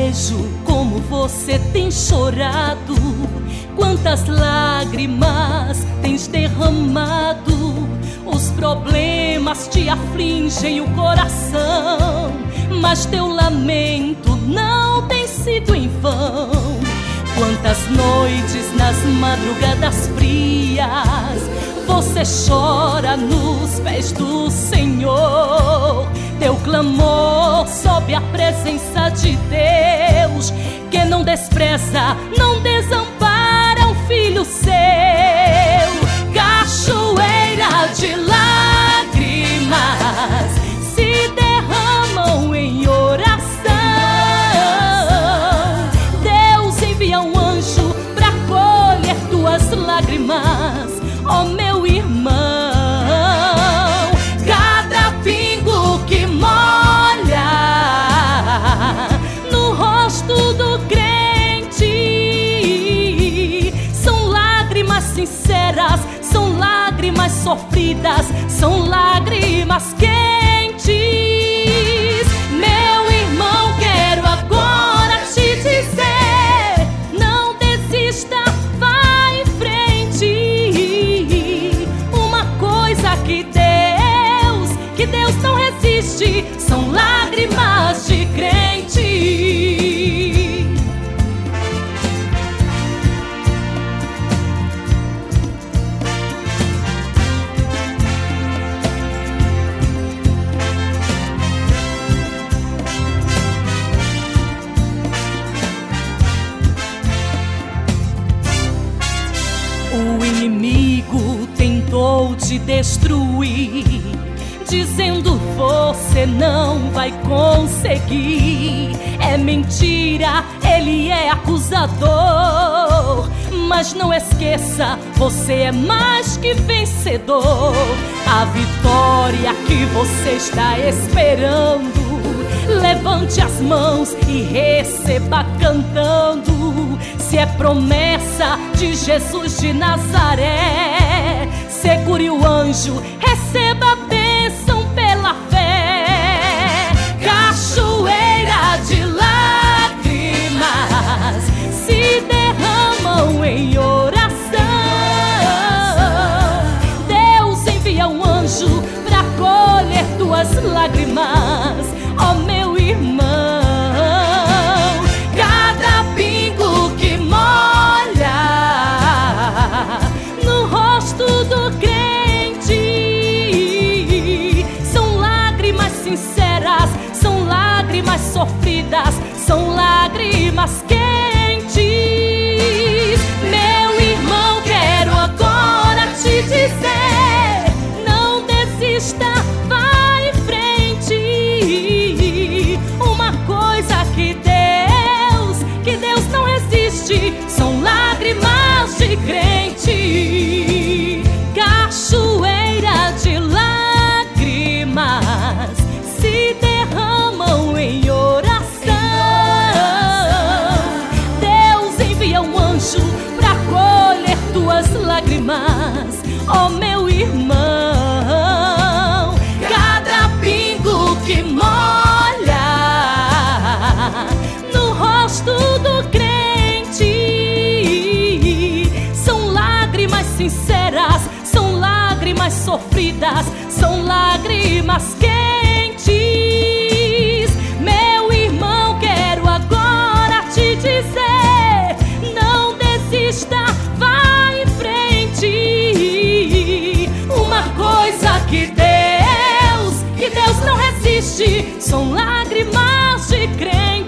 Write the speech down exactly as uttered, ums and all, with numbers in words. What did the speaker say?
vejo como você tem chorado, quantas lágrimas tens derramado. Os problemas te afligem o coração, mas teu lamento não tem sido em vão. Quantas noites nas madrugadas frias você chora nos pés do Senhor. Teu clamor sob a presença de Deus, que não despreza, não desampara um filho seu. Cachoeira de lágrimas se derramam em oração. Deus envia um anjo para colher tuas lágrimas, ó meu irmão. Cada pingo que molha no rosto do crente são lágrimas sinceras, são lágrimas sofridas, são lágrimas quentes. Meu irmão, quero agora te dizer: não desista, vai em frente. Uma coisa que Deus, que Deus não resiste, são lágrimas de crente. O inimigo tentou te destruir, dizendo você não vai conseguir. É mentira, ele é acusador, mas não esqueça, você é mais que vencedor. A vitória que você está esperando, levante as mãos e receba cantando. Se é promessa de Jesus de Nazaré, segure o anjo, receba a bênção pela fé. Cachoeira de lágrimas se derramam em oração. Deus envia um anjo para colher tuas lágrimas, ó meu irmão. Cada pingo que molha no rosto do crente são lágrimas sinceras, são lágrimas sofridas, são lágrimas quentes. Meu irmão, quero agora te dizer: não desista, vai em frente. Uma coisa que Deus, que Deus não resiste, são lágrimas de crente. Cachoeira de lágrimas se derramam em oração. Deus envia um anjo para colher tuas lágrimas, ó meu irmão. Cada pingo que molha no rosto do crente são lágrimas sinceras, são lágrimas sofridas, são lágrimas quentes. Meu irmão, quero agora te dizer: não desista, vai em frente. Uma coisa que Deus, que Deus não resiste, são lágrimas de crente.